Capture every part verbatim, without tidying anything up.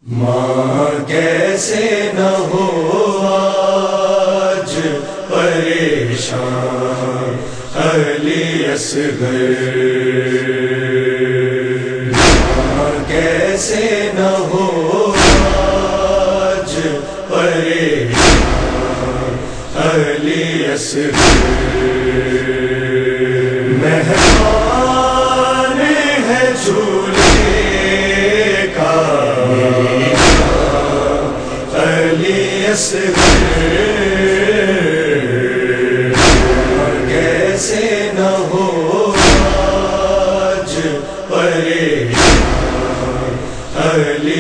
ماں کیسے نہ ہو آج پریشان علی اصغر، ماں کیسے نہ ہو آج پریشان علی اصغر، مہمان ہے جھولے کا علی اصغر، کیسے نہ ہو آج پریشان علی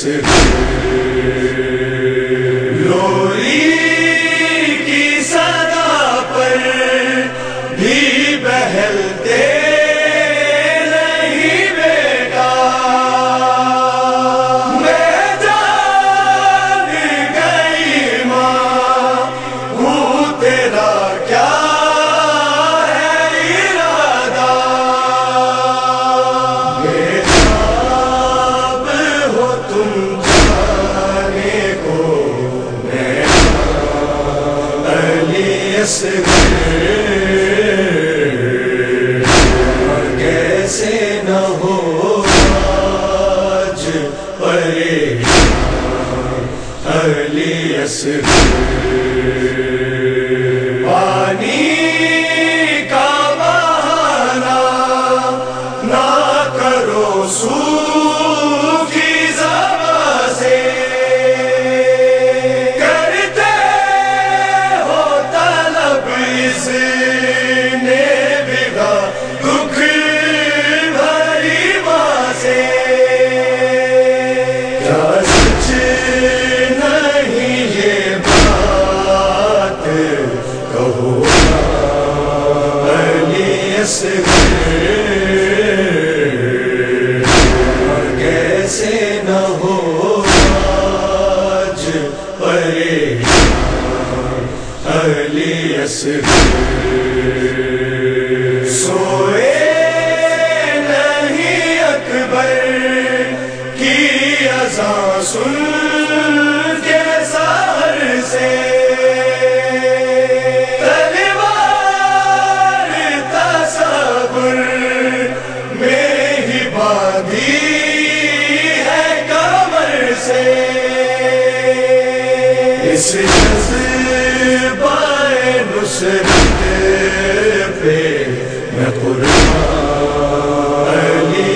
اصغر، لوری کی صدا پر بھی بہلتے کیسے نہ ہو آج پریشان علی اصغر، پانی کا بہانا نہ کرو سوکھی زبان سے، کیسے نہ ہو آج پریشان علی اصغر، سوئے نہیں اکبر کی اذان سن کے سحر سے، اس جذبہ نصرت پہ میں قربان علی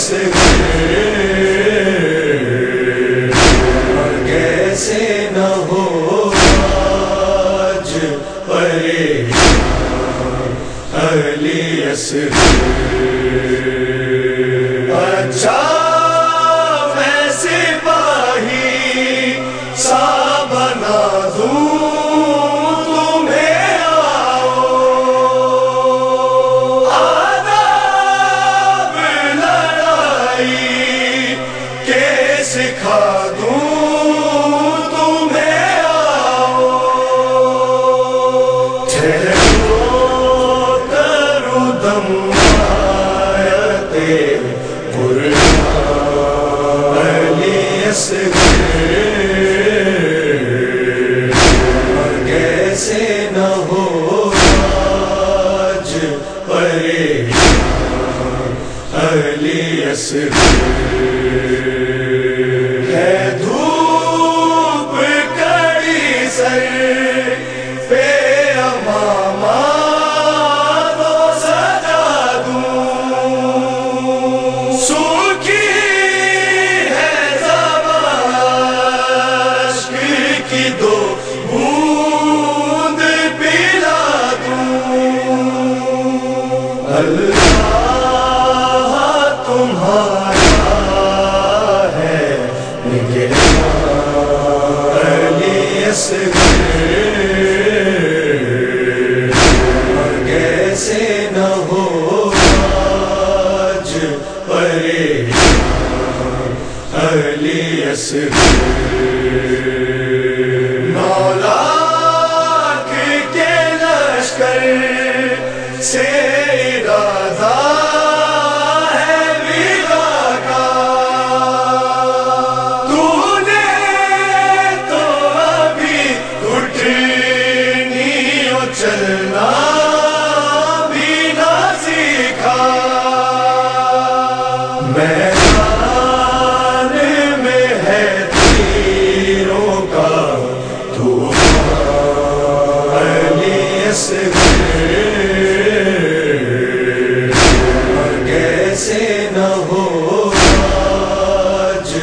اصغر، کیسے نہ ہو آج پریشان علی اصغر، اچھا میں سپاہی سا بنا دوں تمہیں، آؤ آداب لڑائی کے سکھا دوں تمہیں، آؤ ٹھہرو کروں دم آیتِ قرآن علی اصغر، کیسے نہ ہو آج پریشان علی اصغر، ہے دھوپ کڑی سر پہ امامہ تو سجا دوں، سوکھی ہے زبان کی دو بوند پلا دوں، اللہ تمہارا ہے نگہبان علی اصغر، کیسے نہ ہو آج پریشان علی اصغر، مولاک کے لشکر سے ارادہ ہے ودا کا، تو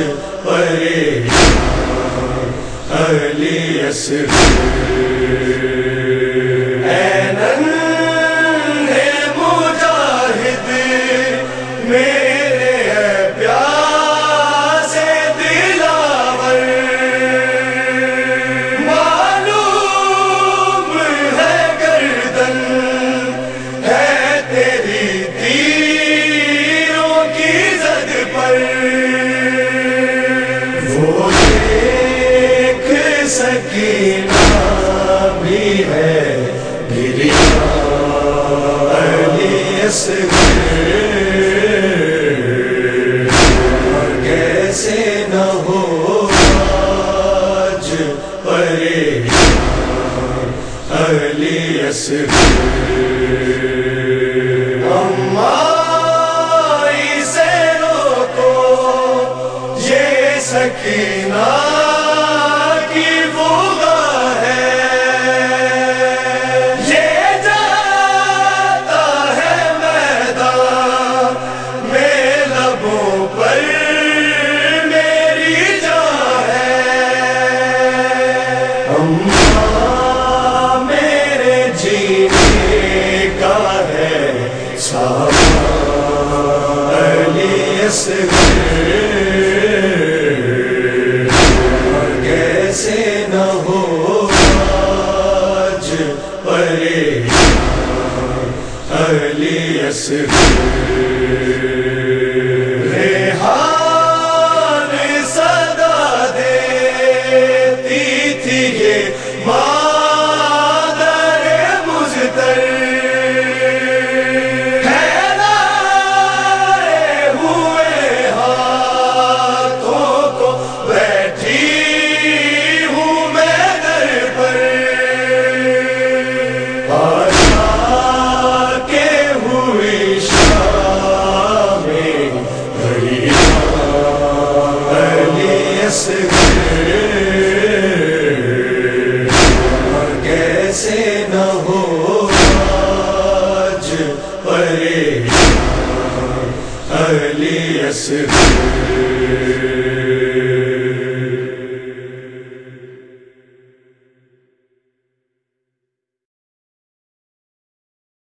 پریشان علی اصغر اے ننھے مجاہد میرے اے پیاسے دلاور معلوم ہے گردن ہے تیری تیروں کی زد پر وہ ایک سکینہ بھی ہے میری علی اصغر اور کیسے نہ ہو آج پریشان علی اصغر اماں اسے روکو یہ سکینہ کی بوغا ہے یہ جاتا ہے میدان میں لبوں پر میری جان ہے اماں میرے جینے کا ہے سامان علی اصغر کیسے نہ ہو آج پریشان علی اصغر ریحان صدا دیتی تھی یہ مادر مزتر پھیلائے ہوئے ہاتھوں کو بیٹھی اور کیسے نہ ہو آج پریشان علی اصغر